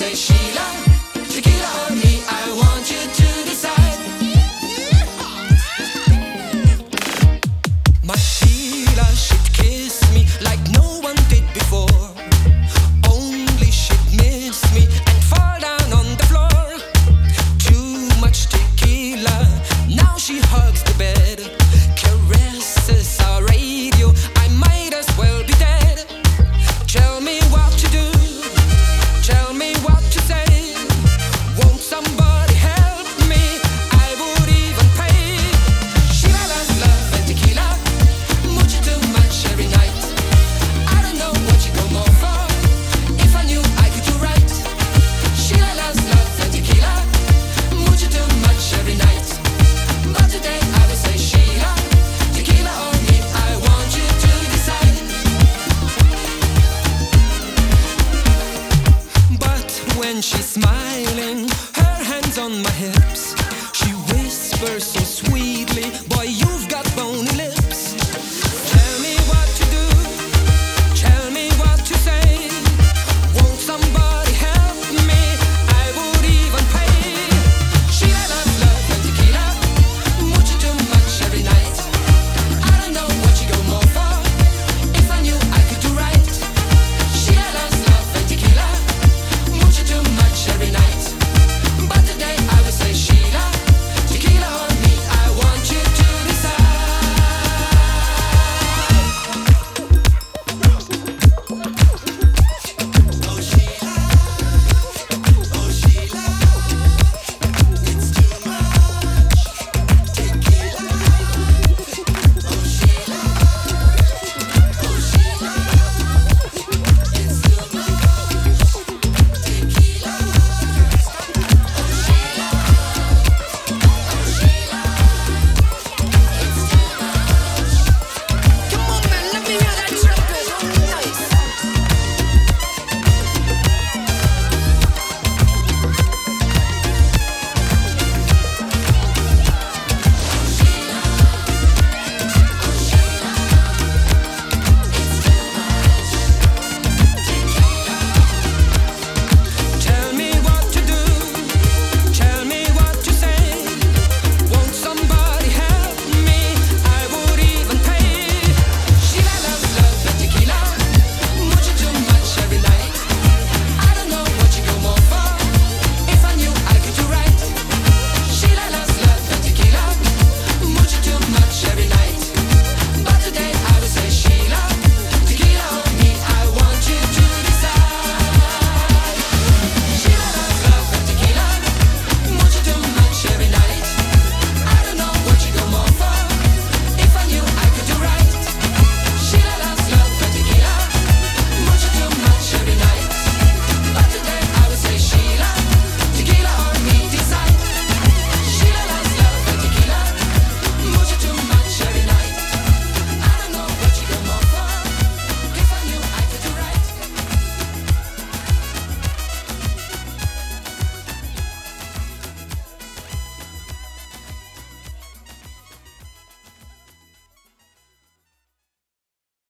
say Sheila, tequila or me, I want you to decide. My Sheila, she'd kiss me like no one did before. Only she'd miss me and fall down on the floor. Too much tequila, now she hugs the bed, caresses our radio, I might as well be dead. Tell me what to do, tell me what to say. Won't somebody help me? I would even pay. Sheila loves love and tequila, mucho too much every night. I don't know what you go more for. If I knew I could do right. Sheila loves love and tequila, mucho too much every night. But today I will say Sheila, tequila or me, I want you to decide. But when she's smiling, her hands on my hips, she whispers so sweetly,